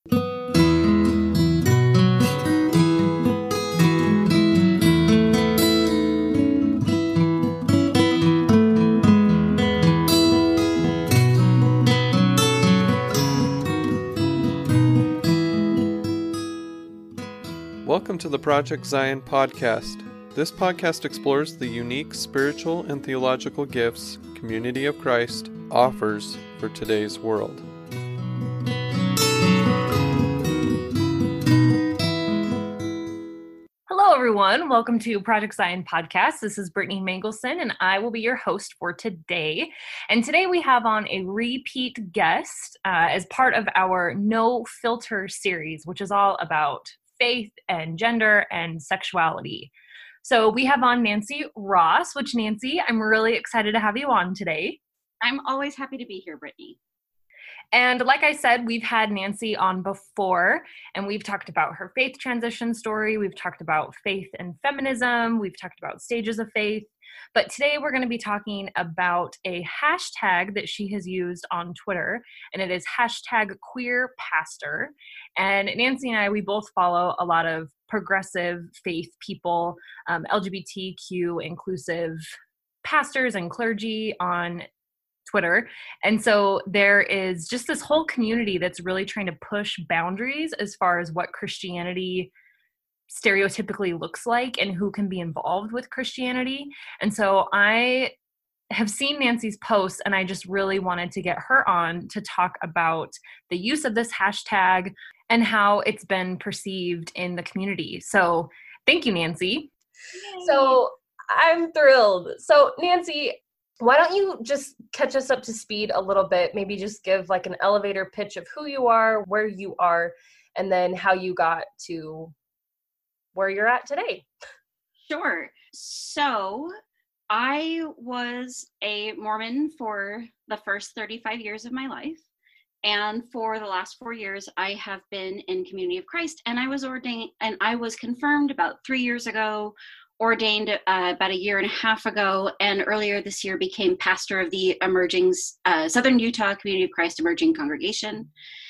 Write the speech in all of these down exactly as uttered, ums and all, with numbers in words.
Welcome to the Project Zion podcast. This podcast explores the unique spiritual and theological gifts Community of Christ offers for today's world. Hello, everyone. Welcome to Project Zion podcast. This is Brittany Mangelson, and I will be your host for today. And today we have on a repeat guest uh, as part of our No Filter series, which is all about faith and gender and sexuality. So we have on Nancy Ross, which Nancy, I'm really excited to have you on today. I'm always happy to be here, Brittany. And like I said, we've had Nancy on before, and we've talked about her faith transition story. We've talked about faith and feminism. We've talked about stages of faith. But today we're going to be talking about a hashtag that she has used on Twitter, and it is hashtag queer pastor. And Nancy and I, we both follow a lot of progressive faith people, um, L G B T Q inclusive pastors and clergy on Twitter. And so there is just this whole community that's really trying to push boundaries as far as what Christianity stereotypically looks like and who can be involved with Christianity. And so I have seen Nancy's posts, and I just really wanted to get her on to talk about the use of this hashtag and how it's been perceived in the community. So thank you, Nancy. Yay. So I'm thrilled. So Nancy, why don't you just catch us up to speed a little bit, maybe just give like an elevator pitch of who you are, where you are, and then how you got to where you're at today. Sure. So I was a Mormon for the first thirty-five years of my life. And for the last four years, I have been in Community of Christ, and I was ordained, and I was confirmed about three years ago, ordained uh, about a year and a half ago, and earlier this year became pastor of the emerging uh, Southern Utah Community of Christ Emerging Congregation.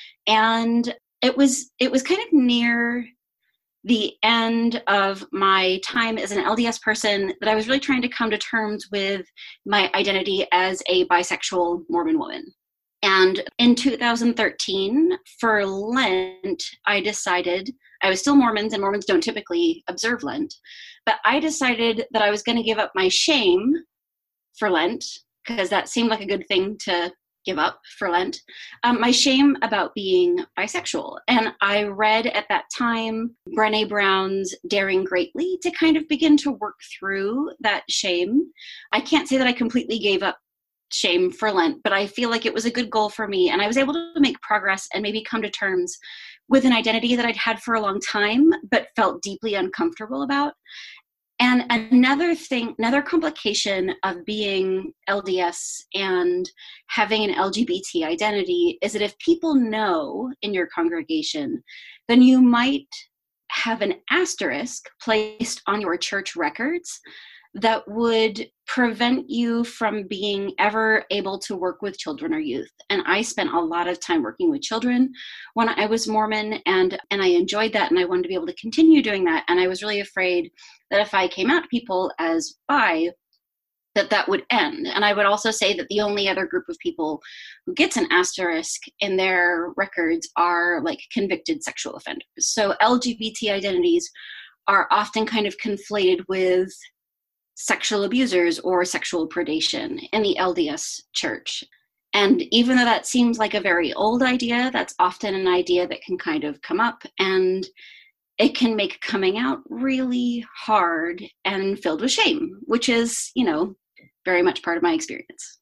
And it was it was kind of near the end of my time as an L D S person that I was really trying to come to terms with my identity as a bisexual Mormon woman. And in two thousand thirteen, for Lent, I decided, I was still Mormons, and Mormons don't typically observe Lent, but I decided that I was going to give up my shame for Lent, because that seemed like a good thing to give up for Lent, um, my shame about being bisexual. And I read at that time Brené Brown's Daring Greatly to kind of begin to work through that shame. I can't say that I completely gave up shame for Lent, but I feel like it was a good goal for me, and I was able to make progress and maybe come to terms with an identity that I'd had for a long time but felt deeply uncomfortable about. And another thing, another complication of being L D S and having an L G B T identity is that if people know in your congregation, then you might have an asterisk placed on your church records that would prevent you from being ever able to work with children or youth. And I spent a lot of time working with children when I was Mormon, and, and I enjoyed that, and I wanted to be able to continue doing that. And I was really afraid that if I came out to people as bi, that that would end. And I would also say that the only other group of people who gets an asterisk in their records are like convicted sexual offenders. So L G B T identities are often kind of conflated with sexual abusers or sexual predation in the L D S church. And even though that seems like a very old idea, that's often an idea that can kind of come up, and it can make coming out really hard and filled with shame, which is, you know, very much part of my experience.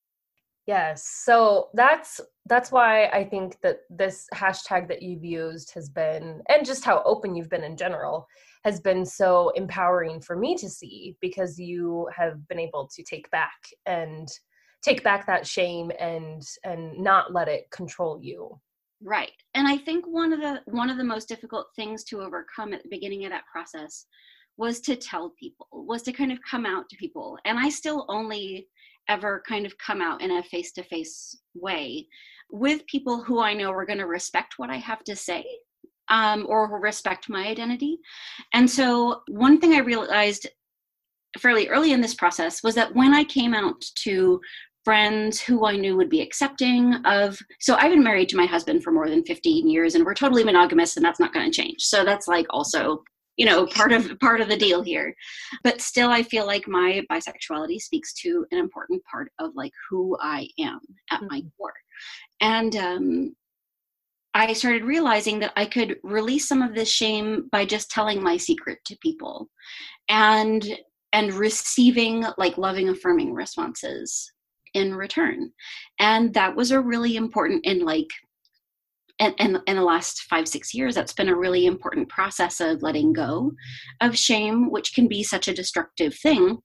Yes. So that's that's why I think that this hashtag that you've used has been, and just how open you've been in general, has been so empowering for me to see, because you have been able to take back and take back that shame and and not let it control you. Right. And I think one of the one of the most difficult things to overcome at the beginning of that process was to tell people, was to kind of come out to people. And I still only ever kind of come out in a face-to-face way. with people who I know are going to respect what I have to say, um, or who respect my identity. And so one thing I realized fairly early in this process was that when I came out to friends who I knew would be accepting of, so I've been married to my husband for more than fifteen years, and we're totally monogamous, and that's not going to change. So that's like also, you know, part of part of the deal here. But still, I feel like my bisexuality speaks to an important part of like who I am at mm-hmm. my core. And um, I started realizing that I could release some of this shame by just telling my secret to people, and and receiving like loving, affirming responses in return. And that was a really important, in like, and in, in, in the last five, six years, that's been a really important process of letting go of shame, which can be such a destructive thing.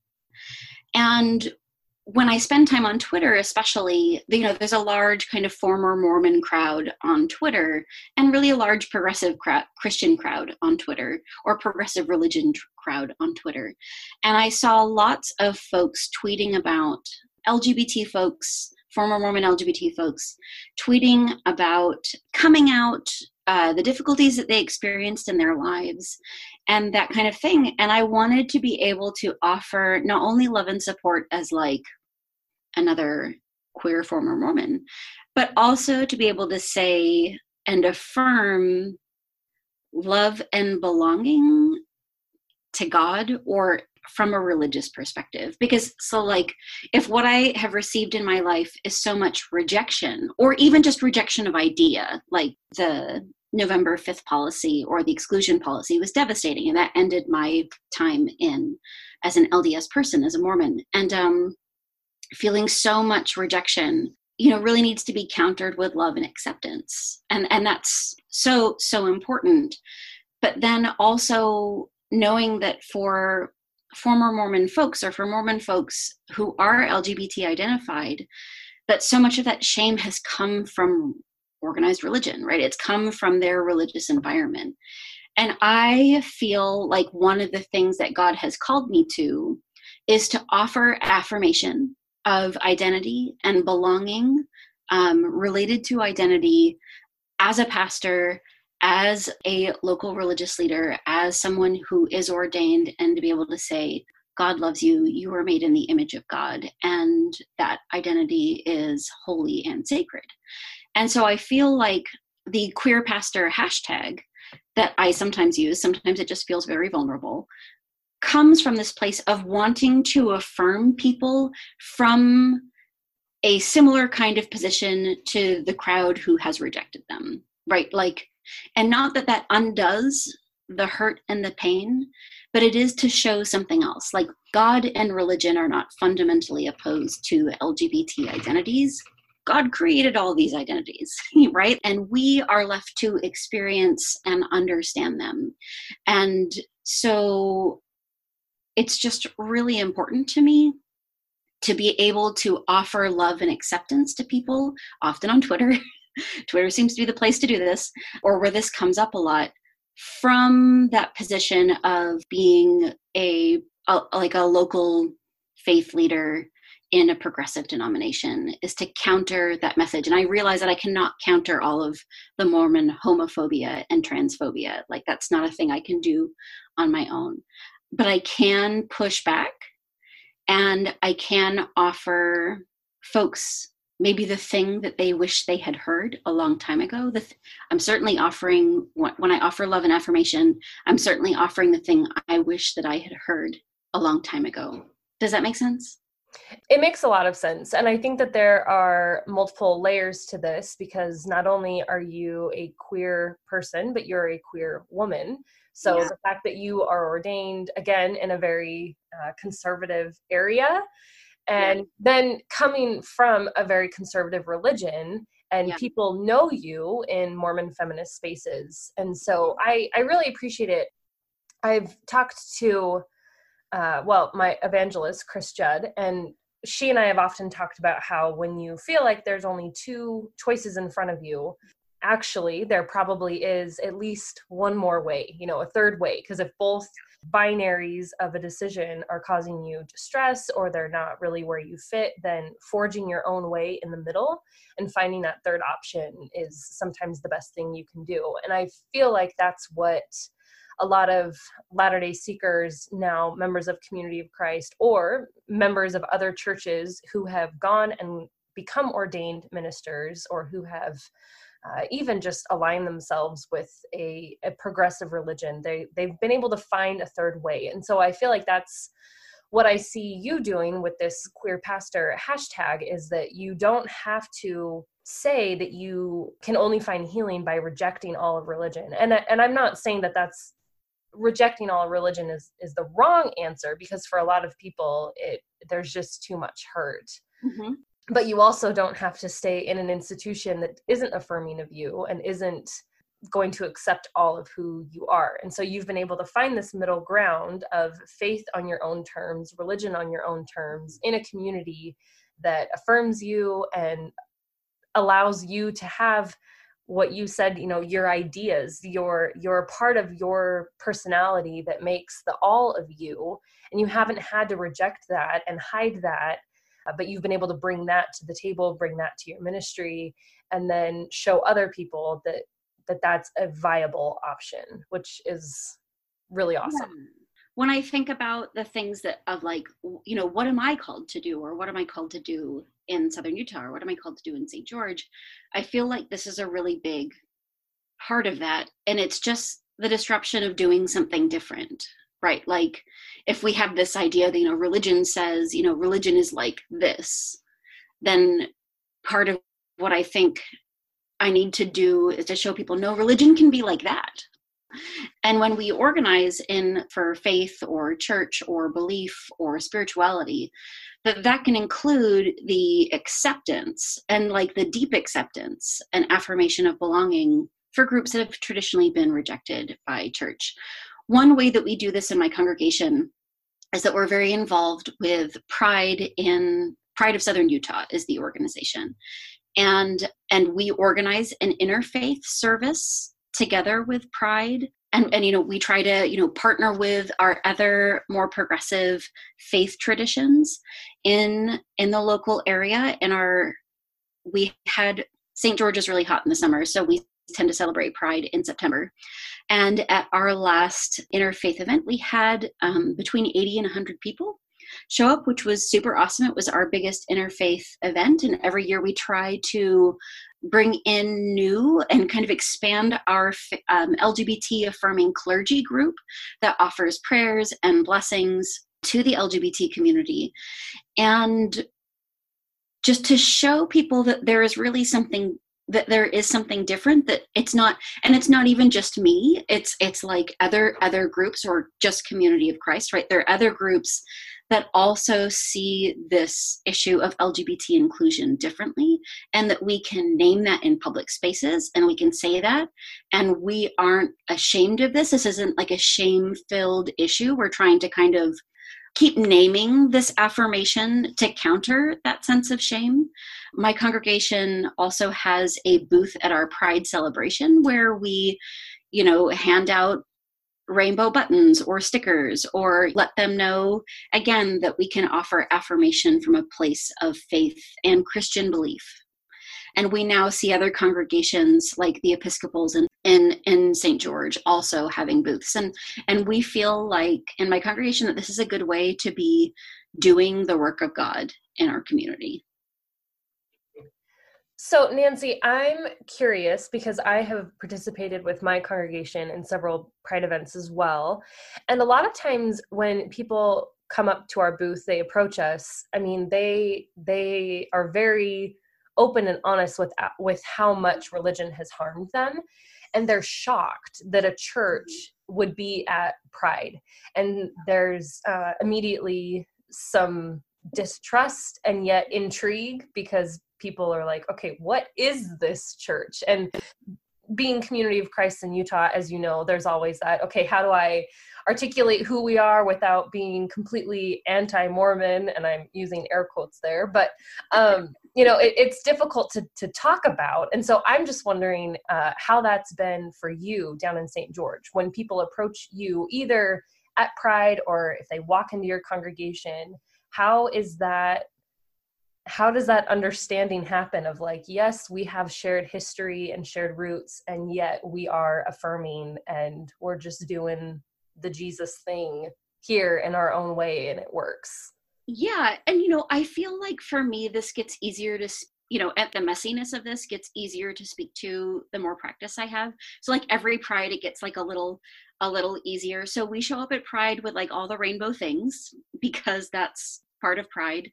And when I spend time on Twitter, especially, you know, there's a large kind of former Mormon crowd on Twitter, and really a large progressive crowd, Christian crowd on Twitter, or progressive religion t- crowd on Twitter. And I saw lots of folks tweeting about L G B T folks, former Mormon L G B T folks, tweeting about coming out, uh, the difficulties that they experienced in their lives, and that kind of thing. And I wanted to be able to offer not only love and support as like another queer former Mormon, but also to be able to say and affirm love and belonging to God, or from a religious perspective. Because so like, if what I have received in my life is so much rejection, or even just rejection of idea, like the November fifth policy or the exclusion policy was devastating, and that ended my time in as an L D S person, as a Mormon. And um, feeling so much rejection, you know, really needs to be countered with love and acceptance. And, and that's so, so important. But then also knowing that for former Mormon folks, or for Mormon folks who are L G B T identified, that so much of that shame has come from organized religion, right? It's come from their religious environment. And I feel like one of the things that God has called me to is to offer affirmation of identity and belonging, um, related to identity, as a pastor, as a local religious leader, as someone who is ordained, and to be able to say, God loves you, you were made in the image of God, and that identity is holy and sacred. And so I feel like the queer pastor hashtag that I sometimes use, sometimes it just feels very vulnerable, comes from this place of wanting to affirm people from a similar kind of position to the crowd who has rejected them, right? Like, and not that that undoes the hurt and the pain, but it is to show something else. Like, God and religion are not fundamentally opposed to L G B T identities. God created all these identities, right? And we are left to experience and understand them. And so it's just really important to me to be able to offer love and acceptance to people, often on Twitter. Twitter seems to be the place to do this, or where this comes up a lot, from that position of being a, a like a local faith leader in a progressive denomination, is to counter that message. And I realize that I cannot counter all of the Mormon homophobia and transphobia. Like, that's not a thing I can do on my own. But I can push back, and I can offer folks maybe the thing that they wish they had heard a long time ago. The th- I'm certainly offering, when I offer love and affirmation, I'm certainly offering the thing I wish that I had heard a long time ago. Does that make sense? It makes a lot of sense. And I think that there are multiple layers to this, because not only are you a queer person, but you're a queer woman. So yeah. The fact that you are ordained, again, in a very uh, conservative area, and yeah. then coming from a very conservative religion, and yeah. people know you in Mormon feminist spaces. And so I, I really appreciate it. I've talked to, uh, well, my evangelist, Chris Judd, and she and I have often talked about how when you feel like there's only two choices in front of you, actually there probably is at least one more way, you know, a third way. Because if both binaries of a decision are causing you distress or they're not really where you fit, then forging your own way in the middle and finding that third option is sometimes the best thing you can do. And I feel like that's what a lot of Latter-day Seekers, now members of Community of Christ or members of other churches who have gone and become ordained ministers, or who have uh, even just aligned themselves with a, a progressive religion, they, they've been able to find a third way. And so I feel like that's what I see you doing with this queer pastor hashtag, is that you don't have to say that you can only find healing by rejecting all of religion. And, and I'm not saying that that's rejecting all religion is, is the wrong answer, because for a lot of people, it there's just too much hurt. Mm-hmm. But you also don't have to stay in an institution that isn't affirming of you and isn't going to accept all of who you are. And so you've been able to find this middle ground of faith on your own terms, religion on your own terms, in a community that affirms you and allows you to have what you said, you know, your ideas, your, your part of your personality that makes the all of you. And you haven't had to reject that and hide that, uh, but you've been able to bring that to the table, bring that to your ministry, and then show other people that, that that's a viable option, which is really awesome. Yeah. When I think about the things that of like, you know, what am I called to do, or what am I called to do in Southern Utah, or what am I called to do in Saint George? I feel like this is a really big part of that. And it's just the disruption of doing something different, right? Like if we have this idea that, you know, religion says, you know, religion is like this, then part of what I think I need to do is to show people, no, religion can be like that. And when we organize in for faith or church or belief or spirituality, that that can include the acceptance and like the deep acceptance and affirmation of belonging for groups that have traditionally been rejected by church. One way that we do this in my congregation is that we're very involved with Pride in Pride of Southern Utah is the organization. And, and we organize an interfaith service together with Pride. And, and, you know, we try to, you know, partner with our other more progressive faith traditions in, in the local area. And our, we had, Saint George is really hot in the summer, so we tend to celebrate Pride in September. And at our last interfaith event, we had um, between eighty and one hundred people show up, which was super awesome. It was our biggest interfaith event. And every year we try to bring in new and kind of expand our um, L G B T affirming clergy group that offers prayers and blessings to the L G B T community. And just to show people that there is really something, that there is something different, that it's not, and it's not even just me, it's, it's like other, other groups or just Community of Christ, right? There are other groups that also see this issue of L G B T inclusion differently, and that we can name that in public spaces and we can say that, and we aren't ashamed of this. This isn't like a shame-filled issue. We're trying to kind of keep naming this affirmation to counter that sense of shame. My congregation also has a booth at our Pride celebration where we, you know, hand out rainbow buttons or stickers, or let them know again that we can offer affirmation from a place of faith and Christian belief. And we now see other congregations like the Episcopals in, in, in Saint George also having booths. And, and we feel like in my congregation that this is a good way to be doing the work of God in our community. So Nancy, I'm curious because I have participated with my congregation in several Pride events as well. And a lot of times when people come up to our booth, they approach us. I mean, they they are very open and honest with with how much religion has harmed them. And they're shocked that a church would be at Pride. And there's uh, immediately some distrust and yet intrigue, because people are like, okay, what is this church? And being Community of Christ in Utah, as you know, there's always that, okay, how do I articulate who we are without being completely anti-Mormon? And I'm using air quotes there, but, um, you know, it, it's difficult to to talk about. And so I'm just wondering uh, how that's been for you down in Saint George when people approach you either at Pride or if they walk into your congregation. How is that? How does that understanding happen of like, yes, we have shared history and shared roots, and yet we are affirming and we're just doing the Jesus thing here in our own way and it works? Yeah. And, you know, I feel like for me, this gets easier to, you know, at the messiness of this gets easier to speak to the more practice I have. So like every Pride, it gets like a little, a little easier. So we show up at Pride with like all the rainbow things because that's part of Pride.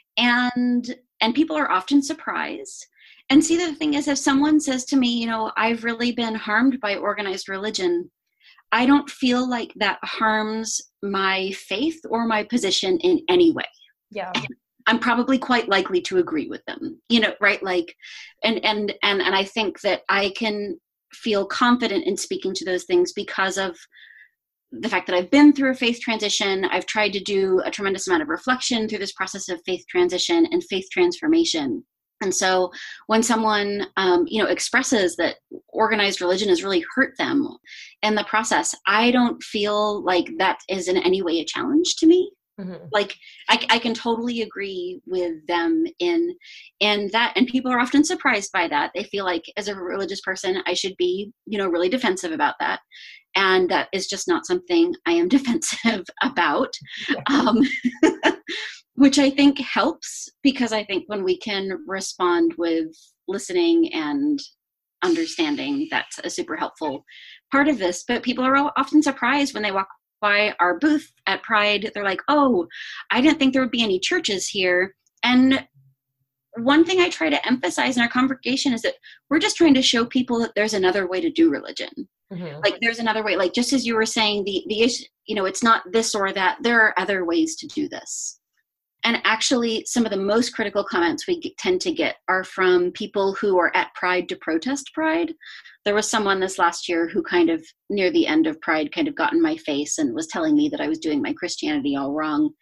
And, and people are often surprised. And see, the thing is, if someone says to me, you know, I've really been harmed by organized religion, I don't feel like that harms my faith or my position in any way. Yeah. I'm probably quite likely to agree with them, you know, right? Like, and, and, and, and I think that I can feel confident in speaking to those things because of the fact that I've been through a faith transition. I've tried to do a tremendous amount of reflection through this process of faith transition and faith transformation. And so when someone, um, you know, expresses that organized religion has really hurt them in the process, I don't feel like that is in any way a challenge to me. Mm-hmm. Like I, I can totally agree with them in, in that. And people are often surprised by that. They feel like as a religious person, I should be, you know, really defensive about that. And that is just not something I am defensive about, um, which I think helps, because I think when we can respond with listening and understanding, that's a super helpful part of this. But people are often surprised when they walk by our booth at Pride. They're like, oh, I didn't think there would be any churches here. And one thing I try to emphasize in our congregation is that we're just trying to show people that there's another way to do religion. Mm-hmm. Like there's another way, like just as you were saying, the, the issue, you know, it's not this or that. There are other ways to do this. And actually, some of the most critical comments we get, tend to get are from people who are at Pride to protest Pride. There was someone this last year who kind of near the end of Pride kind of got in my face and was telling me that I was doing my Christianity all wrong.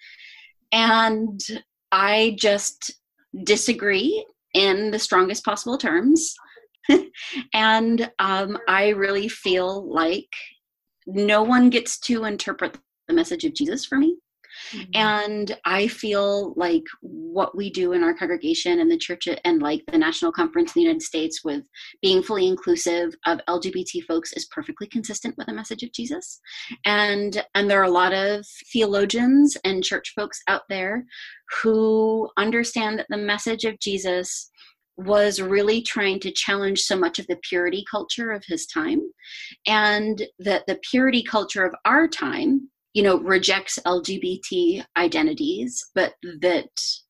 And I just disagree in the strongest possible terms. And um, I really feel like no one gets to interpret the message of Jesus for me. Mm-hmm. And I feel like what we do in our congregation and the church and like the National Conference in the United States with being fully inclusive of L G B T folks is perfectly consistent with the message of Jesus. And, and there are a lot of theologians and church folks out there who understand that the message of Jesus was really trying to challenge so much of the purity culture of his time, and that the purity culture of our time, you know, rejects L G B T identities, but that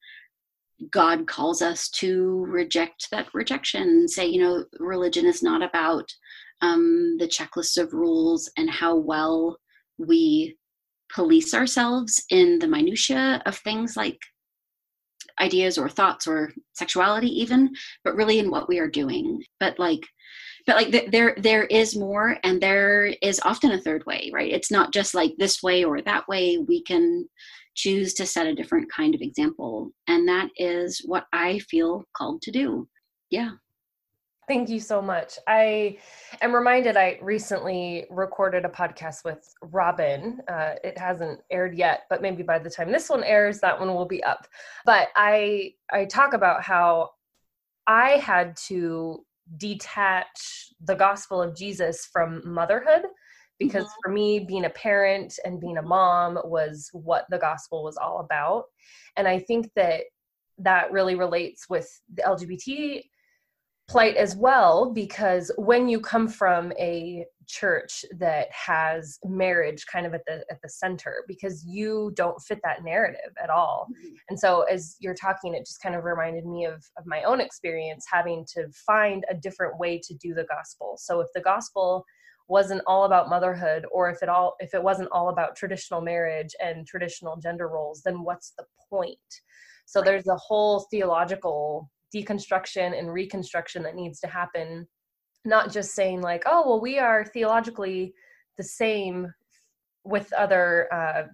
God calls us to reject that rejection and say, you know, religion is not about um, the checklists of rules and how well we police ourselves in the minutia of things like ideas or thoughts or sexuality even, but really in what we are doing. But like, but like th- there, there is more, and there is often a third way, right? It's not just like this way or that way. We can choose to set a different kind of example. And that is what I feel called to do. Yeah. Thank you so much. I am reminded I recently recorded a podcast with Robin. Uh, it hasn't aired yet, but maybe by the time this one airs, that one will be up. But I I talk about how I had to detach the gospel of Jesus from motherhood, because mm-hmm. for me, being a parent and being a mom was what the gospel was all about. And I think that that really relates with the L G B T plight as well, because when you come from a church that has marriage kind of at the at the center, because you don't fit that narrative at all. Mm-hmm. And so as you're talking, it just kind of reminded me of, of my own experience having to find a different way to do the gospel. So if the gospel wasn't all about motherhood, or if it all if it wasn't all about traditional marriage and traditional gender roles, then what's the point? So there's a whole theological deconstruction and reconstruction that needs to happen, not just saying like, oh, well, we are theologically the same with other uh,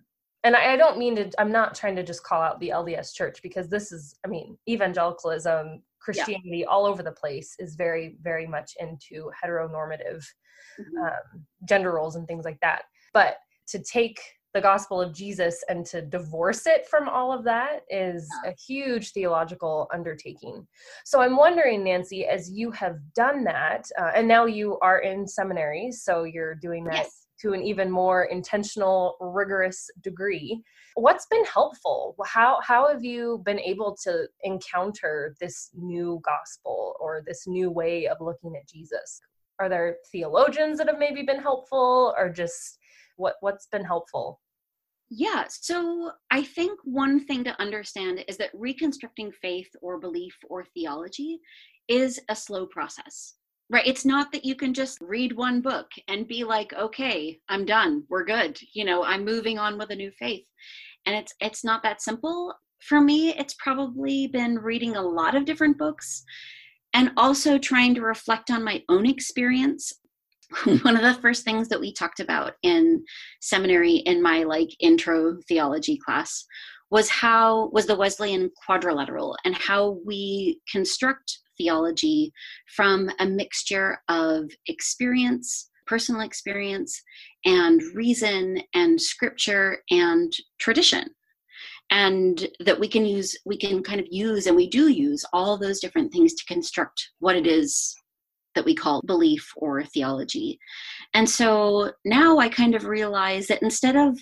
And I, I don't mean to, I'm not trying to just call out the L D S church, because this is, I mean, evangelicalism, Christianity, yeah. all over the place is very, very much into heteronormative mm-hmm. um, gender roles and things like that. But to take the gospel of Jesus and to divorce it from all of that is a huge theological undertaking. So I'm wondering, Nancy, as you have done that, uh, and now you are in seminary, so you're doing that yes. to an even more intentional, rigorous degree. What's been helpful? How how have you been able to encounter this new gospel or this new way of looking at Jesus? Are there theologians that have maybe been helpful, or just what what's been helpful? Yeah, so I think one thing to understand is that reconstructing faith or belief or theology is a slow process. Right. It's not that you can just read one book and be like, okay, I'm done. We're good. You know, I'm moving on with a new faith. And it's it's not that simple. For me, it's probably been reading a lot of different books and also trying to reflect on my own experience. One of the first things that we talked about in seminary in my like intro theology class was how was the Wesleyan quadrilateral and how we construct theology from a mixture of experience, personal experience, and reason and scripture and tradition. And that we can use, we can kind of use, and we do use all those different things to construct what it is that we call belief or theology. And so now I kind of realize that instead of,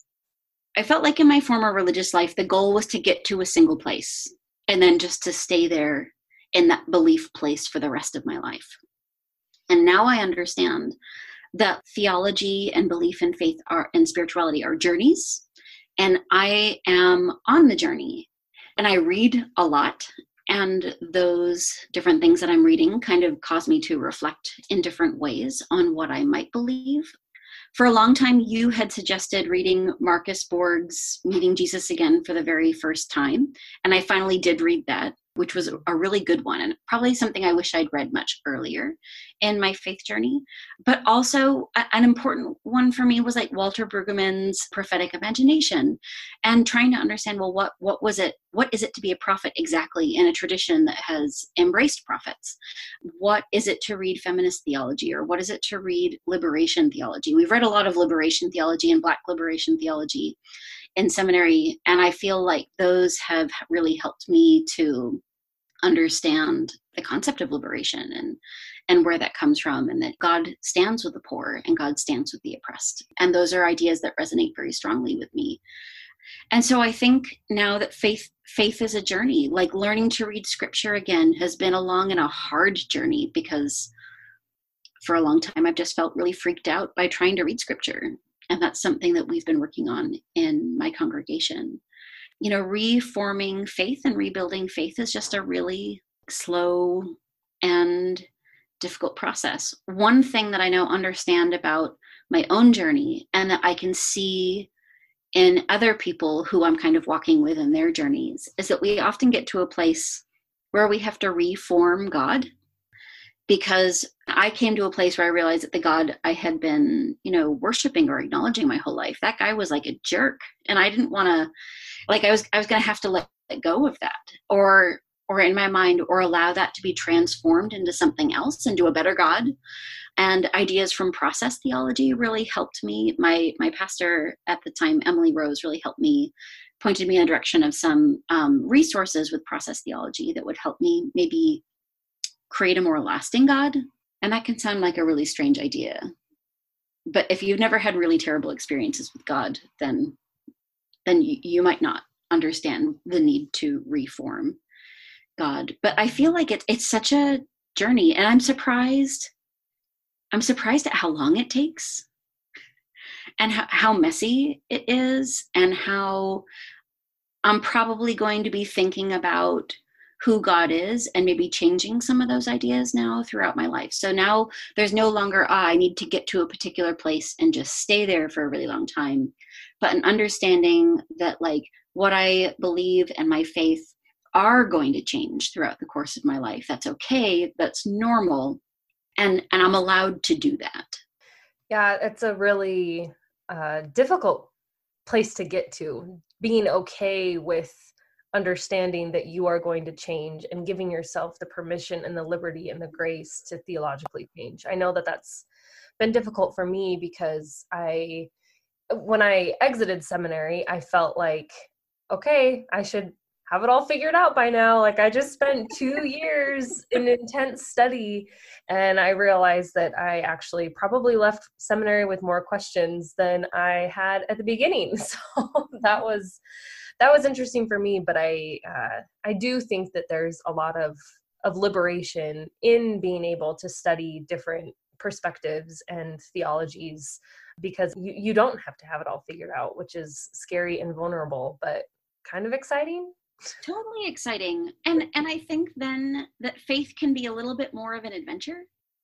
I felt like in my former religious life, the goal was to get to a single place and then just to stay there in that belief place for the rest of my life. And now I understand that theology and belief and faith are and spirituality are journeys. And I am on the journey, and I read a lot. And those different things that I'm reading kind of cause me to reflect in different ways on what I might believe. For a long time, you had suggested reading Marcus Borg's Meeting Jesus Again for the very first time. And I finally did read that, which was a really good one, and probably something I wish I'd read much earlier in my faith journey. But also a, an important one for me was like Walter Brueggemann's Prophetic Imagination, and trying to understand, well, what what was it? What is it to be a prophet exactly in a tradition that has embraced prophets? What is it to read feminist theology, or what is it to read liberation theology? We've read a lot of liberation theology and Black liberation theology in seminary, and I feel like those have really helped me to understand the concept of liberation and and where that comes from, and that God stands with the poor and God stands with the oppressed. And those are ideas that resonate very strongly with me. And so I think now that faith faith is a journey, like learning to read scripture again has been a long and a hard journey, because for a long time I've just felt really freaked out by trying to read scripture. And that's something that we've been working on in my congregation. You know, reforming faith and rebuilding faith is just a really slow and difficult process. One thing that I now understand about my own journey, and that I can see in other people who I'm kind of walking with in their journeys, is that we often get to a place where we have to reform God. Because I came to a place where I realized that the God I had been, you know, worshiping or acknowledging my whole life, that guy was like a jerk. And I didn't want to, like, I was, I was going to have to let go of that, or, or in my mind, or allow that to be transformed into something else, into a better God. And ideas from process theology really helped me. My, my pastor at the time, Emily Rose, really helped me, pointed me in the direction of some um, resources with process theology that would help me maybe create a more lasting God. And that can sound like a really strange idea. But if you've never had really terrible experiences with God, then, then you, you might not understand the need to reform God. But I feel like it, it's such a journey, and I'm surprised. I'm surprised at how long it takes, and how, how messy it is, and how I'm probably going to be thinking about who God is and maybe changing some of those ideas now throughout my life. So now there's no longer, ah, I need to get to a particular place and just stay there for a really long time, but an understanding that like what I believe and my faith are going to change throughout the course of my life. That's okay. That's normal. And, and I'm allowed to do that. Yeah, it's a really uh, difficult place to get to, being okay with understanding that you are going to change and giving yourself the permission and the liberty and the grace to theologically change. I know that that's been difficult for me because I, when I exited seminary, I felt like, okay, I should have it all figured out by now. Like, I just spent two years in intense study, and I realized that I actually probably left seminary with more questions than I had at the beginning. So that was, that was interesting for me. But I, uh, I do think that there's a lot of, of liberation in being able to study different perspectives and theologies, because you, you don't have to have it all figured out, which is scary and vulnerable, but kind of exciting. Totally exciting. And and I think then that faith can be a little bit more of an adventure.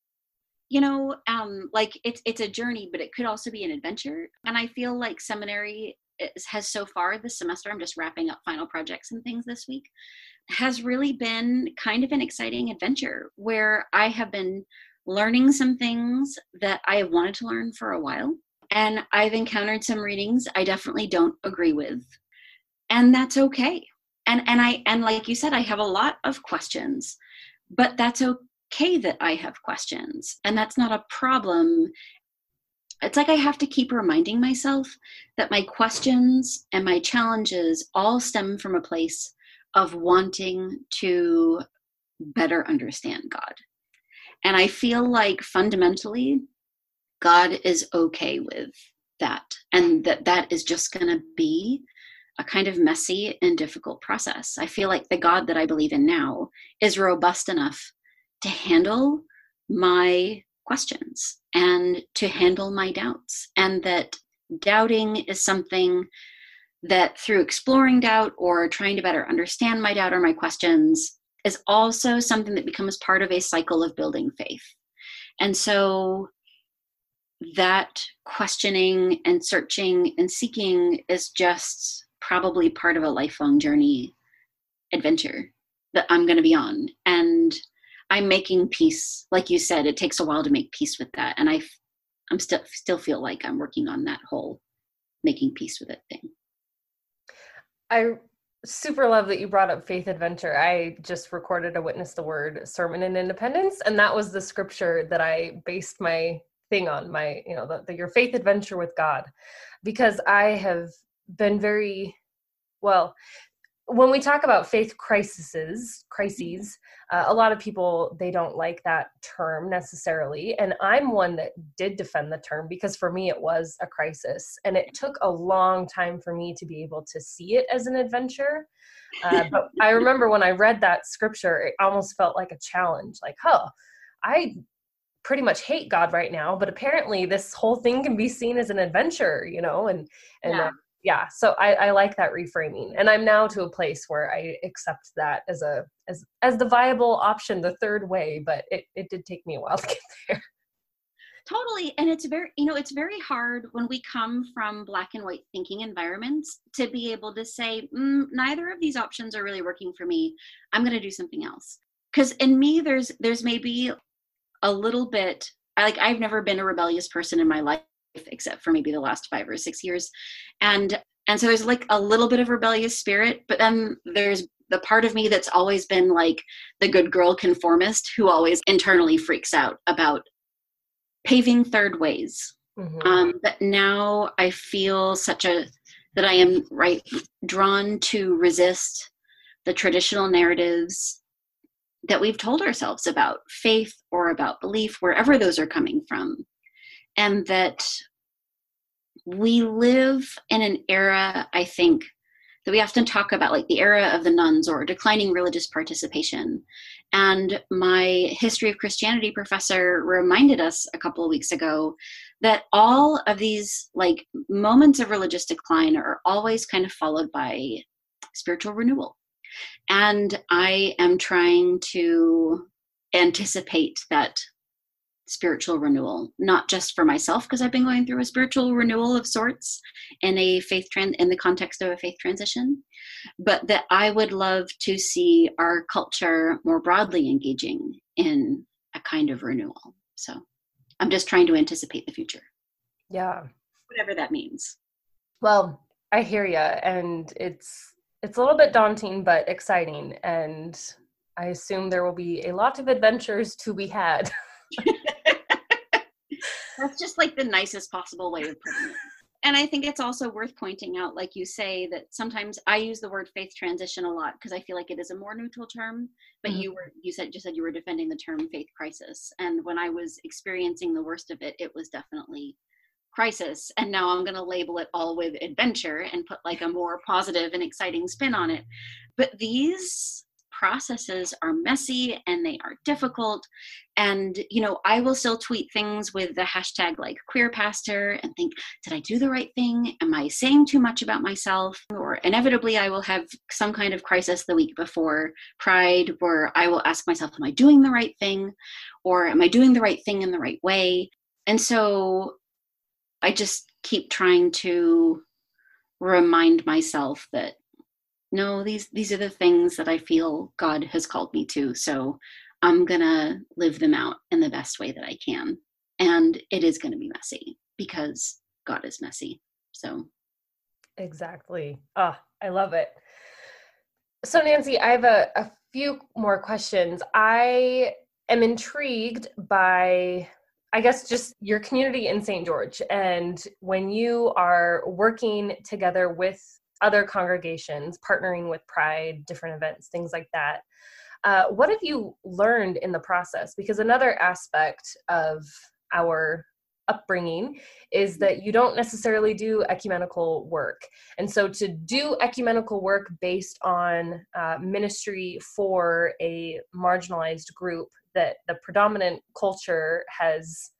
You know, um, like it's it's a journey, but it could also be an adventure. And I feel like seminary is, has so far this semester, I'm just wrapping up final projects and things this week, has really been kind of an exciting adventure where I have been learning some things that I have wanted to learn for a while. And I've encountered some readings I definitely don't agree with. And that's okay. And and I and like you said, I have a lot of questions, but that's okay that I have questions, and that's not a problem. It's like I have to keep reminding myself that my questions and my challenges all stem from a place of wanting to better understand God. And I feel like fundamentally, God is okay with that, and that that is just going to be a kind of messy and difficult process. I feel like the God that I believe in now is robust enough to handle my questions and to handle my doubts, and that doubting is something that through exploring doubt or trying to better understand my doubt or my questions is also something that becomes part of a cycle of building faith. And so that questioning and searching and seeking is just probably part of a lifelong journey adventure that I'm going to be on. And I'm making peace. Like you said, it takes a while to make peace with that. And I, I'm still, still feel like I'm working on that whole making peace with it thing. I super love that you brought up faith adventure. I just recorded a Witness the Word sermon in Independence, and that was the scripture that I based my thing on, my, you know, the, the your faith adventure with God, because I have been very, well, when we talk about faith crises, crises, uh, a lot of people, they don't like that term necessarily. And I'm one that did defend the term because for me, it was a crisis. And it took a long time for me to be able to see it as an adventure. Uh, but I remember when I read that scripture, it almost felt like a challenge, like, oh, I pretty much hate God right now, but apparently this whole thing can be seen as an adventure, you know, and, and yeah. Uh, yeah. So I, I like that reframing, and I'm now to a place where I accept that as a, as, as the viable option, the third way, but it, it did take me a while to get there. Totally. And it's very, you know, it's very hard when we come from black and white thinking environments to be able to say, mm, neither of these options are really working for me. I'm going to do something else. Because in me, there's, there's maybe a little bit, like I've never been a rebellious person in my life, except for maybe the last five or six years. And, and so there's like a little bit of rebellious spirit, but then there's the part of me that's always been like the good girl conformist who always internally freaks out about paving third ways. Mm-hmm. Um, but now I feel such a, that I am right drawn to resist the traditional narratives that we've told ourselves about faith or about belief, wherever those are coming from. And that we live in an era, I think, that we often talk about, like the era of the nuns or declining religious participation. And my history of Christianity professor reminded us a couple of weeks ago that all of these like moments of religious decline are always kind of followed by spiritual renewal. And I am trying to anticipate that spiritual renewal, not just for myself, because I've been going through a spiritual renewal of sorts in a faith trans in the context of a faith transition, but that I would love to see our culture more broadly engaging in a kind of renewal. So I'm just trying to anticipate the future. Yeah. Whatever that means. Well, I hear you. And it's, it's a little bit daunting, but exciting. And I assume there will be a lot of adventures to be had. That's just like the nicest possible way of putting it. And I think it's also worth pointing out, like you say, that sometimes I use the word faith transition a lot because I feel like it is a more neutral term, but mm-hmm. you were, you said, just said you were defending the term faith crisis. And when I was experiencing the worst of it, it was definitely crisis. And now I'm going to label it all with adventure and put like a more positive and exciting spin on it. But these processes are messy and they are difficult. And, you know, I will still tweet things with the hashtag like queer pastor and think, did I do the right thing? Am I saying too much about myself? Or inevitably I will have some kind of crisis the week before Pride where I will ask myself, am I doing the right thing? Or am I doing the right thing in the right way? And so I just keep trying to remind myself that no, these these are the things that I feel God has called me to. So I'm going to live them out in the best way that I can. And it is going to be messy because God is messy. So. Exactly. Oh, I love it. So Nancy, I have a, a few more questions. I am intrigued by, I guess, just your community in Saint George. And when you are working together with other congregations, partnering with Pride, different events, things like that. Uh, what have you learned in the process? Because another aspect of our upbringing is that you don't necessarily do ecumenical work. And so to do ecumenical work based on uh, ministry for a marginalized group that the predominant culture has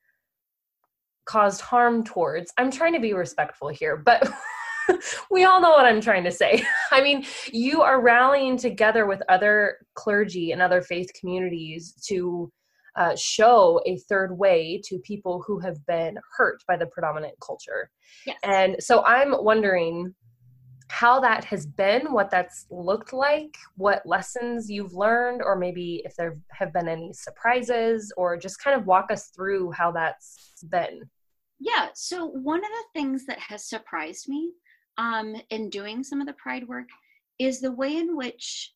caused harm towards, I'm trying to be respectful here, but we all know what I'm trying to say. I mean, you are rallying together with other clergy and other faith communities to uh, show a third way to people who have been hurt by the predominant culture. Yes. And so I'm wondering how that has been, what that's looked like, what lessons you've learned, or maybe if there have been any surprises, or just kind of walk us through how that's been. Yeah. So one of the things that has surprised me Um, in doing some of the Pride work is the way in which,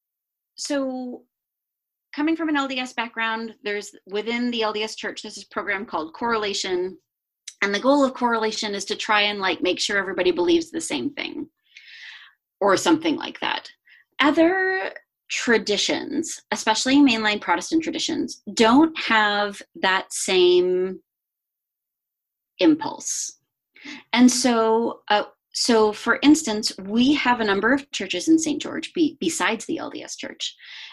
so coming from an L D S background, there's within the L D S church, there's this program called Correlation. And the goal of Correlation is to try and like make sure everybody believes the same thing or something like that. Other traditions, especially mainline Protestant traditions, don't have that same impulse. And so, uh, So, for instance, we have a number of churches in Saint George be, besides the L D S Church,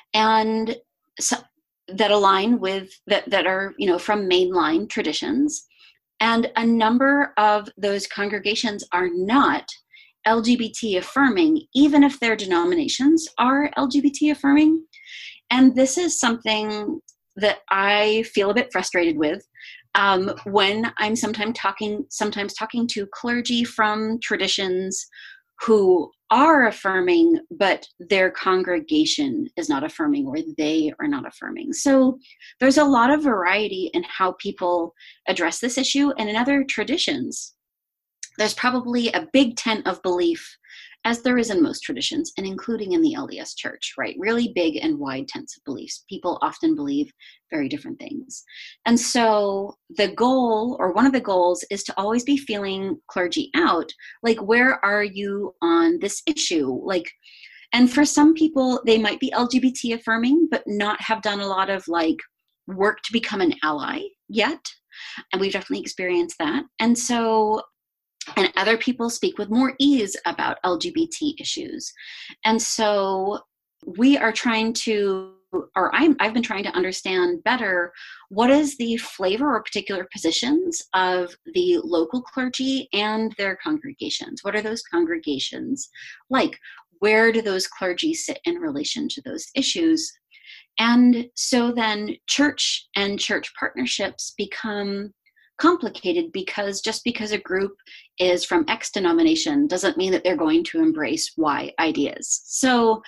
and so, that align with that that are you know from mainline traditions, and a number of those congregations are not L G B T affirming, even if their denominations are L G B T affirming. And this is something that I feel a bit frustrated with. Um, when I'm sometimes talking, sometimes talking to clergy from traditions who are affirming, but their congregation is not affirming, or they are not affirming. So there's a lot of variety in how people address this issue. And in other traditions, there's probably a big tent of belief, as there is in most traditions, and including in the L D S Church, right? Really big and wide tents of beliefs. People often believe very different things. And so the goal, or one of the goals, is to always be feeling clergy out. Like, where are you on this issue? Like, and for some people, they might be L G B T affirming, but not have done a lot of like work to become an ally yet. And we've definitely experienced that. And so And other people speak with more ease about L G B T issues. And so we are trying to, or I'm, I've been trying to understand better, what is the flavor or particular positions of the local clergy and their congregations? What are those congregations like? Where do those clergy sit in relation to those issues? And so then church and church partnerships become complicated, because just because a group is from X denomination doesn't mean that they're going to embrace Y ideas. So,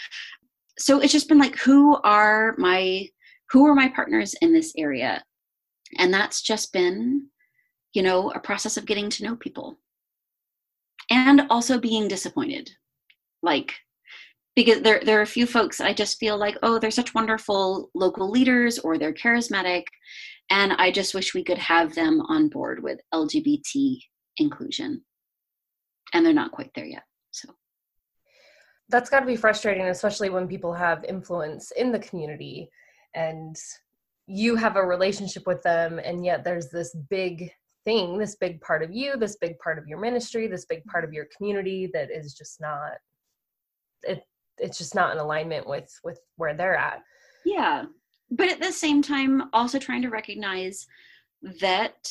so it's just been like, who are my, who are my partners in this area? And that's just been, you know, a process of getting to know people. and also being disappointed. Like, because there, there are a few folks I just feel like, oh, they're such wonderful local leaders, or they're charismatic, and I just wish we could have them on board with L G B T inclusion. And they're not quite there yet. So that's got to be frustrating, especially when people have influence in the community and you have a relationship with them, and yet there's this big thing, this big part of you, this big part of your ministry, this big part of your community that is just not, it, it's just not in alignment with, with where they're at. Yeah. But at the same time, also trying to recognize that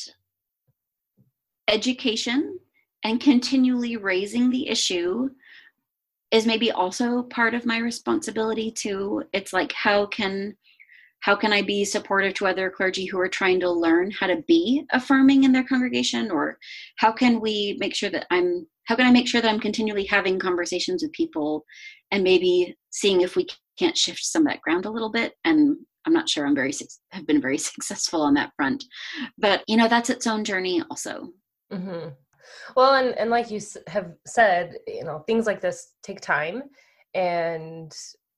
education and continually raising the issue is maybe also part of my responsibility too. It's like, how can, how can I be supportive to other clergy who are trying to learn how to be affirming in their congregation? Or how can we make sure that I'm, how can I make sure that I'm continually having conversations with people and maybe seeing if we can't shift some of that ground a little bit? And I'm not sure I'm very, have been very successful on that front, but you know, that's its own journey also. Mm-hmm. Well, and, and like you have said, you know, things like this take time, and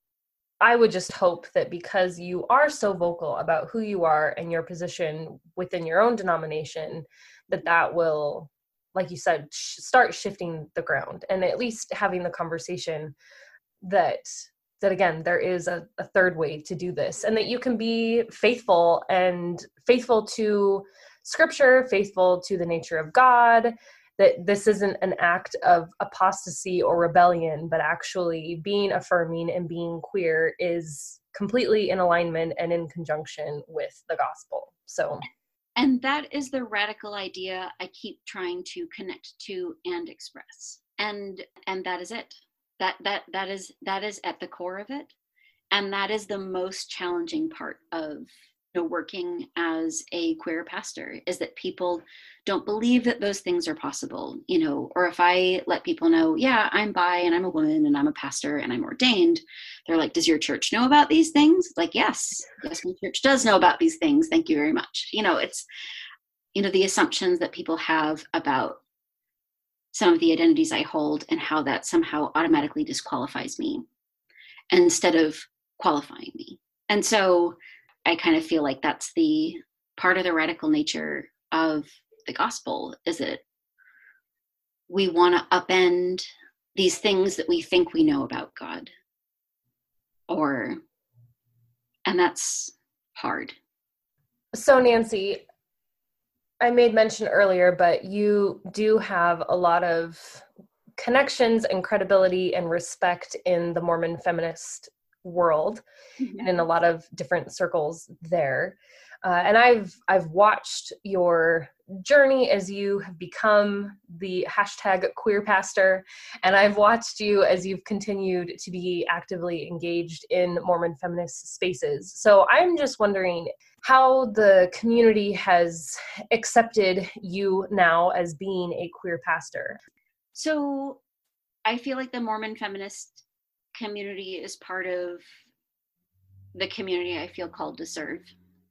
I would just hope that because you are so vocal about who you are and your position within your own denomination, that that will, like you said, sh- start shifting the ground, and at least having the conversation that, that again, there is a, a third way to do this, and that you can be faithful and faithful to Scripture, faithful to the nature of God, that this isn't an act of apostasy or rebellion, but actually being affirming and being queer is completely in alignment and in conjunction with the gospel. So, and that is the radical idea I keep trying to connect to and express. And and that is it. That that that is that is at the core of it. And that is the most challenging part of, you know, working as a queer pastor, is that people don't believe that those things are possible, you know, or if I let people know, yeah, I'm bi and I'm a woman and I'm a pastor and I'm ordained, they're like, does your church know about these things? Like, yes, yes, my church does know about these things. Thank you very much. You know, it's, you know, the assumptions that people have about some of the identities I hold and how that somehow automatically disqualifies me instead of qualifying me. And so I kind of feel like that's the part of the radical nature of the gospel, is that we want to upend these things that we think we know about God. Or, and that's hard. So Nancy, I made mention earlier, but you do have a lot of connections and credibility and respect in the Mormon feminist world, mm-hmm. and in a lot of different circles there. Uh, and I've I've watched your journey as you have become the hashtag queer pastor, and I've watched you as you've continued to be actively engaged in Mormon feminist spaces. So I'm just wondering how the community has accepted you now as being a queer pastor. So I feel like the Mormon feminist community is part of the community I feel called to serve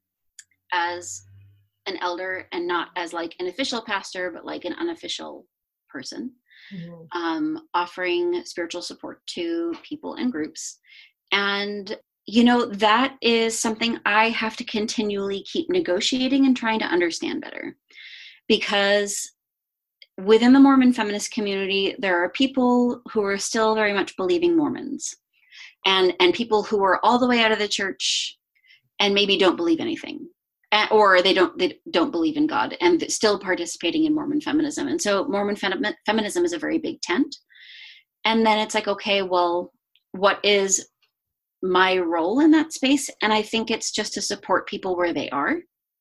as an elder, and not as like an official pastor, but like an unofficial person, mm-hmm. um, offering spiritual support to people and groups. And, you know, that is something I have to continually keep negotiating and trying to understand better, because within the Mormon feminist community, there are people who are still very much believing Mormons, and, and people who are all the way out of the church and maybe don't believe anything. Or they don't they don't believe in God and still participating in Mormon feminism. And so Mormon fem- feminism is a very big tent. And then it's like, okay, well, what is my role in that space? And I think it's just to support people where they are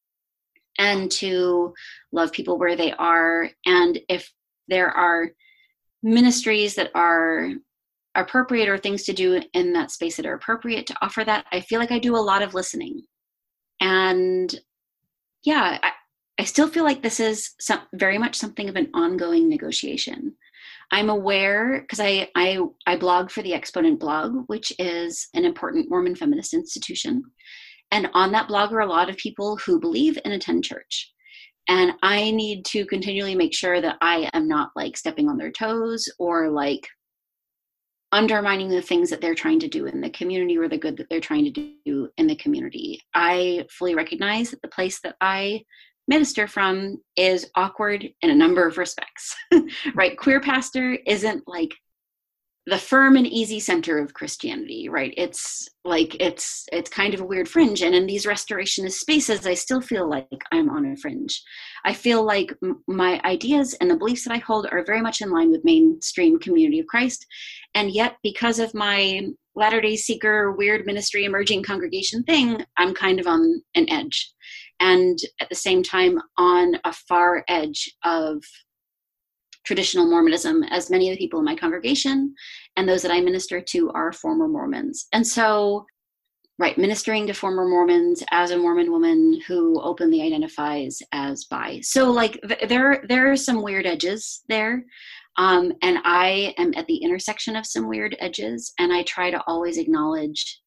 and to love people where they are. And if there are ministries that are appropriate or things to do in that space that are appropriate to offer that, I feel like I do a lot of listening. And yeah, I, I still feel like this is some, very much something of an ongoing negotiation. I'm aware, because I, I, I blog for the Exponent blog, which is an important Mormon feminist institution. And on that blog are a lot of people who believe and attend church. And I need to continually make sure that I am not like stepping on their toes or like undermining the things that they're trying to do in the community or the good that they're trying to do in the community. I fully recognize that the place that I minister from is awkward in a number of respects, right? Queer pastor isn't like the firm and easy center of Christianity, right? It's like, it's, it's kind of a weird fringe. And in these restorationist spaces, I still feel like I'm on a fringe. I feel like m- my ideas and the beliefs that I hold are very much in line with mainstream Community of Christ. And yet, because of my Latter-day Seeker, weird ministry, emerging congregation thing, I'm kind of on an edge. And at the same time, on a far edge of traditional Mormonism, as many of the people in my congregation and those that I minister to are former Mormons. And so, right, ministering to former Mormons as a Mormon woman who openly identifies as bi. So like th- there, there are some weird edges there. Um, and I am at the intersection of some weird edges, and I try to always acknowledge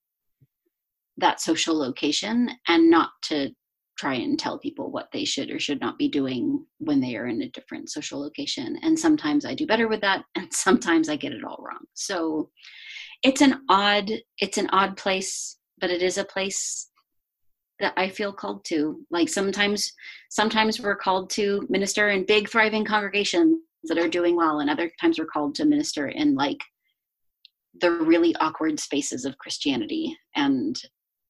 that social location and not to try and tell people what they should or should not be doing when they are in a different social location. And sometimes I do better with that, and sometimes I get it all wrong. So it's an odd, it's an odd place, but it is a place that I feel called to. Like sometimes, sometimes we're called to minister in big, thriving congregations that are doing well, and other times we're called to minister in like the really awkward spaces of Christianity. And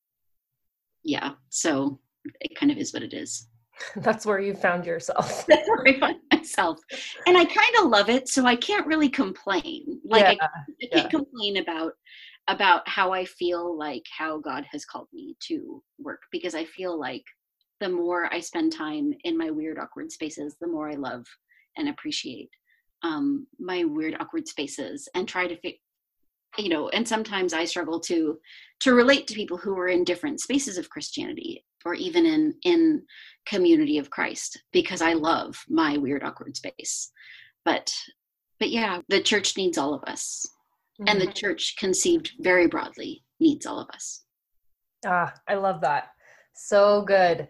yeah, so it kind of is what it is. That's where you found yourself. That's where I found myself. And I kind of love it, so I can't really complain. Like yeah, I, I can't yeah. complain about about how I feel like how God has called me to work, because I feel like the more I spend time in my weird, awkward spaces, the more I love and appreciate um, my weird, awkward spaces and try to fi- you know, and sometimes I struggle to to relate to people who are in different spaces of Christianity or even in in Community of Christ, because I love my weird, awkward space. But but yeah, the church needs all of us. Mm-hmm. And the church, conceived very broadly, needs all of us. Ah, I love that. So good.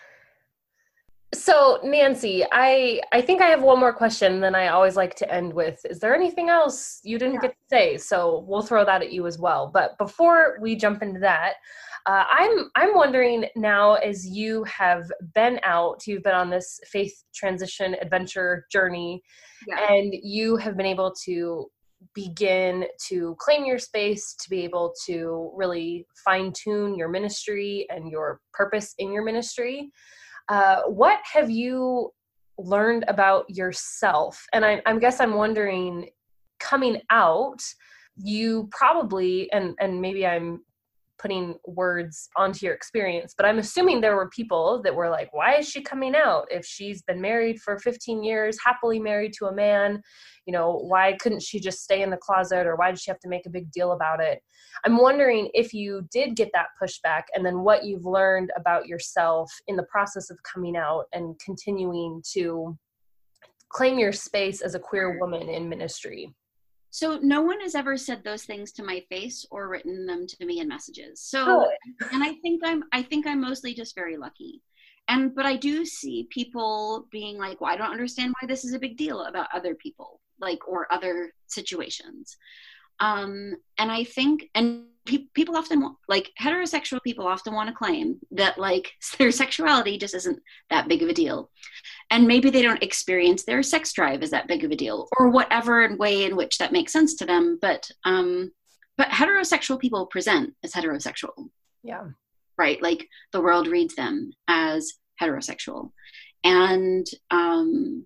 So Nancy, I, I think I have one more question, then I always like to end with, is there anything else you didn't yeah. get to say? So we'll throw that at you as well. But before we jump into that, uh, I'm I'm wondering now, as you have been out, you've been on this faith transition adventure journey, yeah. and you have been able to begin to claim your space, to be able to really fine tune your ministry and your purpose in your ministry. Uh, what have you learned about yourself? And I, I guess I'm wondering, coming out, you probably, and, and maybe I'm putting words onto your experience, but I'm assuming there were people that were like, why is she coming out? If she's been married for fifteen years, happily married to a man, you know, why couldn't she just stay in the closet, or why did she have to make a big deal about it? I'm wondering if you did get that pushback, and then what you've learned about yourself in the process of coming out and continuing to claim your space as a queer woman in ministry. So no one has ever said those things to my face or written them to me in messages. So, and I think I'm, I think I'm mostly just very lucky. And, but I do see people being like, well, I don't understand why this is a big deal about other people, like, or other situations. Um, and I think, and pe- people often want, like heterosexual people often want to claim that like their sexuality just isn't that big of a deal. And maybe they don't experience their sex drive as that big of a deal, or whatever way in which that makes sense to them. But, um, but heterosexual people present as heterosexual. Yeah. Right. Like the world reads them as heterosexual. And, um,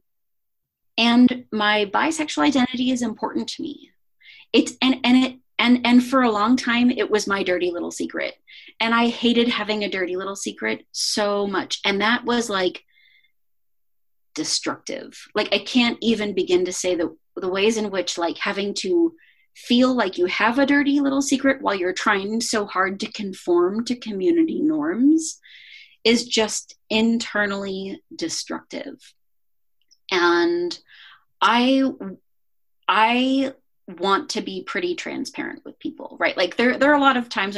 and my bisexual identity is important to me. It's, and, and it, and, and for a long time, it was my dirty little secret. And I hated having a dirty little secret so much. And that was like destructive. Like, I can't even begin to say the, the ways in which like having to feel like you have a dirty little secret while you're trying so hard to conform to community norms is just internally destructive. And I, I want to be pretty transparent with people, right? Like there, there are a lot of times when I've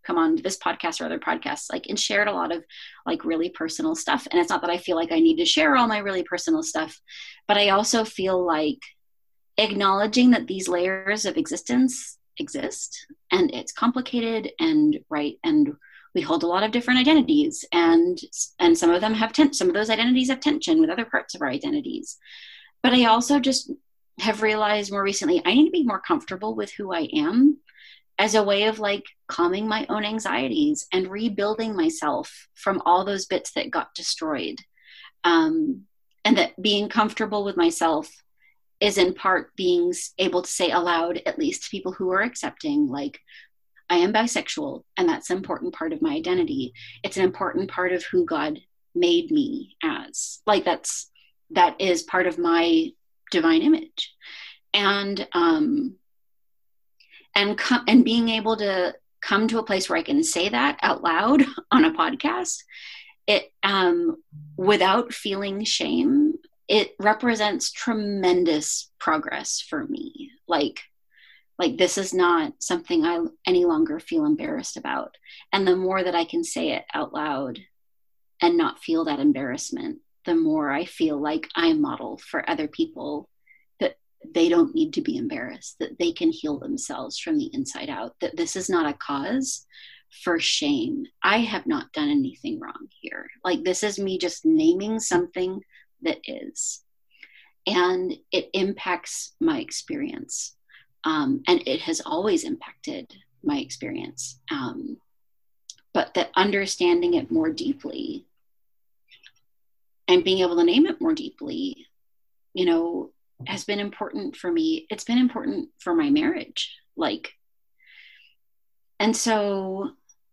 come on this podcast or other podcasts, like, and shared a lot of like really personal stuff. And it's not that I feel like I need to share all my really personal stuff, but I also feel like acknowledging that these layers of existence exist, and it's complicated, and right, and we hold a lot of different identities, and and some of them have ten- some of those identities have tension with other parts of our identities. But I also just have realized more recently I need to be more comfortable with who I am, as a way of like calming my own anxieties and rebuilding myself from all those bits that got destroyed. Um, and that being comfortable with myself is in part being able to say aloud, at least to people who are accepting, like, I am bisexual, and that's an important part of my identity. It's an important part of who God made me as. Like, that's, that is part of my divine image. And, um, and, co- and being able to come to a place where I can say that out loud on a podcast, it, um, without feeling shame, it represents tremendous progress for me. Like, like this is not something I any longer feel embarrassed about. And the more that I can say it out loud and not feel that embarrassment, the more I feel like I model for other people that they don't need to be embarrassed, that they can heal themselves from the inside out, that this is not a cause for shame. I have not done anything wrong here. Like, this is me just naming something that is, and it impacts my experience. Um, and it has always impacted my experience. Um, but that understanding it more deeply and being able to name it more deeply, you know, has been important for me. It's been important for my marriage. Like, and so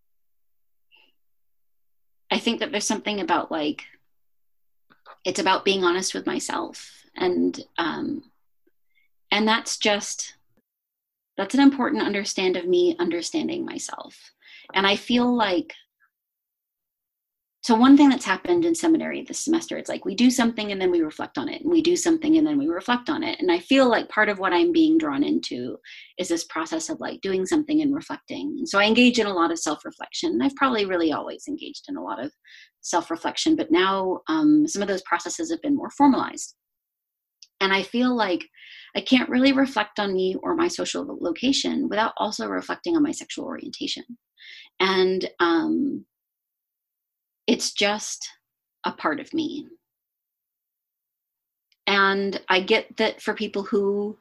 I think that there's something about like, it's about being honest with myself. And, um, and that's just, that's an important understand of me understanding myself. And I feel like, so one thing that's happened in seminary this semester, it's like we do something and then we reflect on it, and we do something and then we reflect on it. And I feel like part of what I'm being drawn into is this process of like doing something and reflecting. And so I engage in a lot of self-reflection. I've probably really always engaged in a lot of self-reflection, but now um, some of those processes have been more formalized. And I feel like I can't really reflect on me or my social location without also reflecting on my sexual orientation. And um, it's just a part of me. And I get that for people who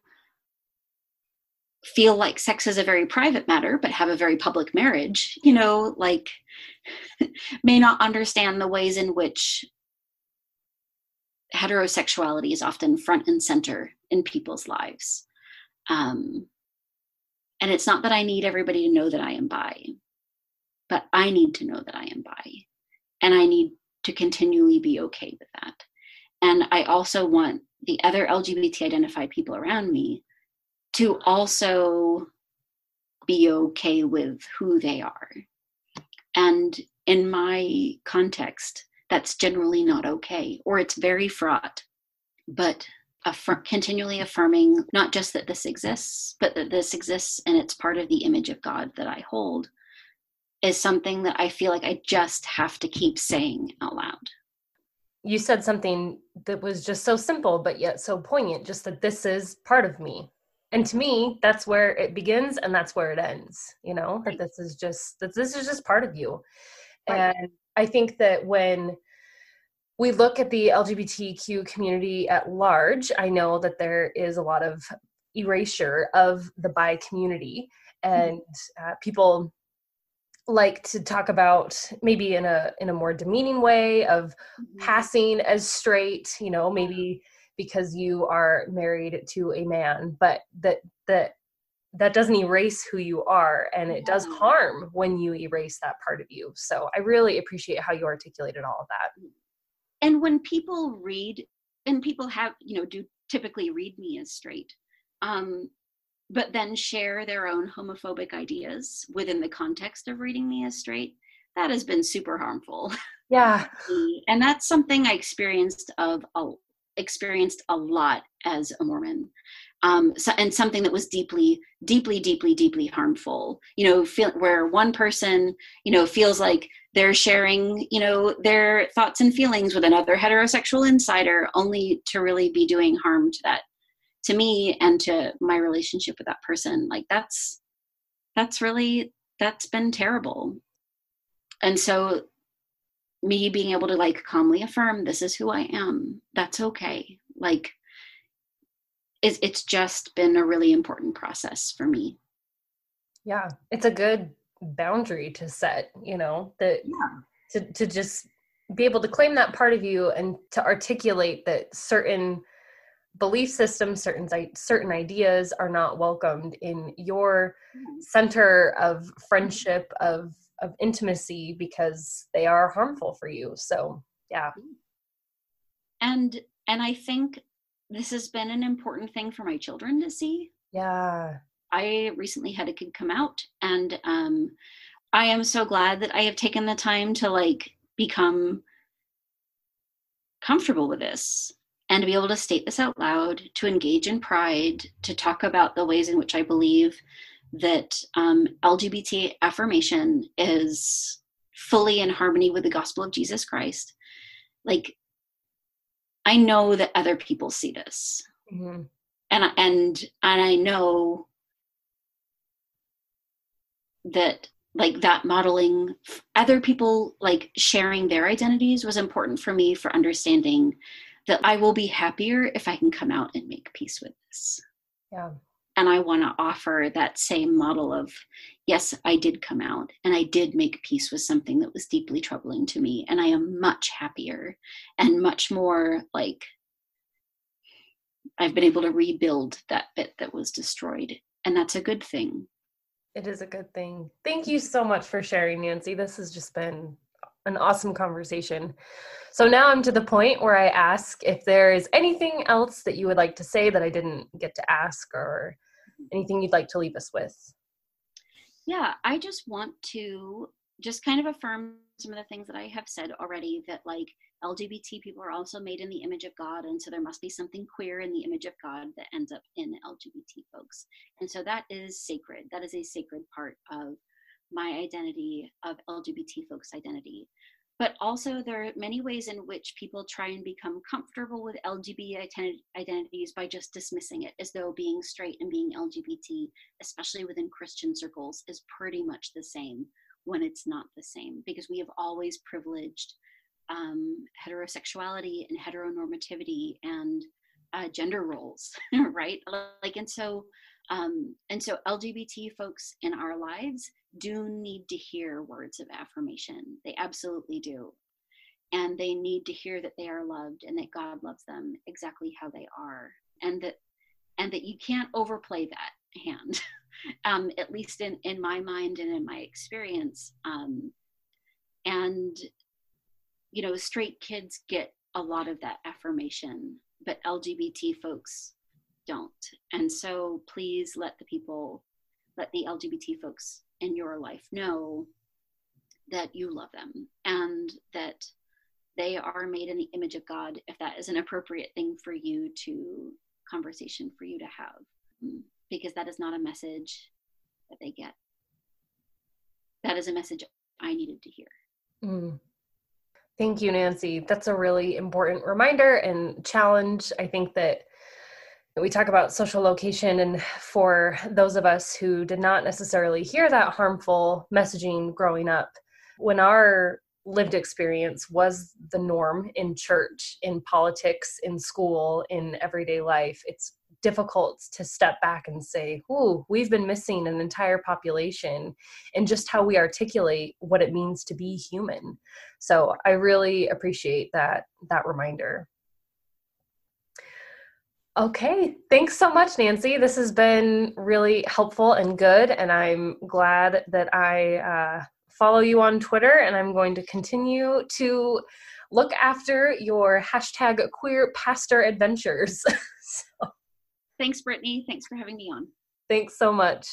feel like sex is a very private matter, but have a very public marriage, you know, like may not understand the ways in which heterosexuality is often front and center in people's lives. Um, and it's not that I need everybody to know that I am bi, but I need to know that I am bi. And I need to continually be okay with that. And I also want the other L G B T identified people around me to also be okay with who they are. And in my context, that's generally not okay, or it's very fraught. But affirm, continually affirming not just that this exists, but that this exists and it's part of the image of God that I hold, is something that I feel like I just have to keep saying out loud. You said something that was just so simple, but yet so poignant, just that this is part of me. And to me, that's where it begins and that's where it ends, you know, right. that this is just, that this is just part of you. Right. And I think that when we look at the L G B T Q community at large, I know that there is a lot of erasure of the bi community, and uh, people like to talk about maybe in a in a more demeaning way of mm-hmm. passing as straight, you know, maybe because you are married to a man, but that that that doesn't erase who you are, and it does harm when you erase that part of you. So I really appreciate how you articulated all of that. And when people read, and people have, you know, do typically read me as straight, um, but then share their own homophobic ideas within the context of reading me as straight, that has been super harmful. Yeah. And that's something I experienced of a, experienced a lot as a Mormon. Um, so, and something that was deeply, deeply, deeply, deeply harmful, you know, feel, where one person, you know, feels like they're sharing, you know, their thoughts and feelings with another heterosexual insider, only to really be doing harm to that, to me and to my relationship with that person. Like that's, that's really, that's been terrible. And so me being able to like calmly affirm, this is who I am, that's okay. Like, It's, it's just been a really important process for me. Yeah, it's a good boundary to set, you know, that Yeah. to, to just be able to claim that part of you and to articulate that certain belief systems, certain certain ideas are not welcomed in your center of friendship, of of intimacy, because they are harmful for you. So, yeah. And and I think this has been an important thing for my children to see. Yeah. I recently had a kid come out, and um, I am so glad that I have taken the time to like become comfortable with this and to be able to state this out loud, to engage in pride, to talk about the ways in which I believe that um, L G B T affirmation is fully in harmony with the gospel of Jesus Christ. Like, I know that other people see this. Mm-hmm. And, and, and I know that like that modeling other people, like sharing their identities was important for me for understanding that I will be happier if I can come out and make peace with this. Yeah. And I want to offer that same model of, yes, I did come out and I did make peace with something that was deeply troubling to me. And I am much happier and much more like I've been able to rebuild that bit that was destroyed. And that's a good thing. It is a good thing. Thank you so much for sharing, Nancy. This has just been an awesome conversation. So now I'm to the point where I ask if there is anything else that you would like to say that I didn't get to ask, or anything you'd like to leave us with. Yeah, I just want to just kind of affirm some of the things that I have said already, that like L G B T people are also made in the image of God. And so there must be something queer in the image of God that ends up in L G B T folks. And so that is sacred. That is a sacred part of my identity, of L G B T folks' identity. But also there are many ways in which people try and become comfortable with L G B T identities by just dismissing it, as though being straight and being L G B T, especially within Christian circles, is pretty much the same, when it's not the same, because we have always privileged um, heterosexuality and heteronormativity and uh, gender roles, right? Like, and so, um, and so L G B T folks in our lives do need to hear words of affirmation. They absolutely do. And they need to hear that they are loved and that God loves them exactly how they are. And that, and that you can't overplay that hand, um, at least in, in my mind and in my experience. Um, and, you know, straight kids get a lot of that affirmation, but L G B T folks don't. And so please let the people, let the L G B T folks in your life know that you love them and that they are made in the image of God, if that is an appropriate thing for you to, conversation for you to have, because that is not a message that they get. That is a message I needed to hear. Mm. Thank you, Nancy. That's a really important reminder and challenge. I think that we talk about social location, and for those of us who did not necessarily hear that harmful messaging growing up, when our lived experience was the norm in church, in politics, in school, in everyday life, it's difficult to step back and say, ooh, we've been missing an entire population in just how we articulate what it means to be human. So I really appreciate that, that reminder. Okay, thanks so much, Nancy. This has been really helpful and good, and I'm glad that I uh, follow you on Twitter, and I'm going to continue to look after your hashtag queer pastor adventures. So, thanks, Brittany. Thanks for having me on. Thanks so much.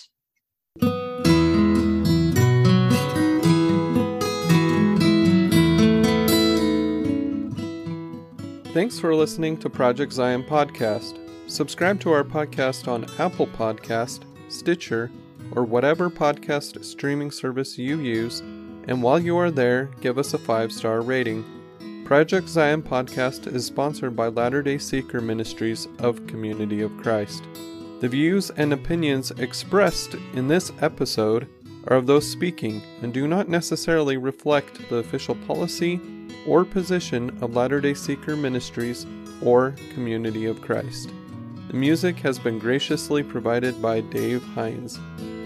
Thanks for listening to Project Zion Podcast. Subscribe to our podcast on Apple Podcast, Stitcher, or whatever podcast streaming service you use, and while you are there, give us a five-star rating. Project Zion Podcast is sponsored by Latter-day Seeker Ministries of Community of Christ. The views and opinions expressed in this episode are of those speaking and do not necessarily reflect the official policy or position of Latter-day Seeker Ministries or Community of Christ. The music has been graciously provided by Dave Hines.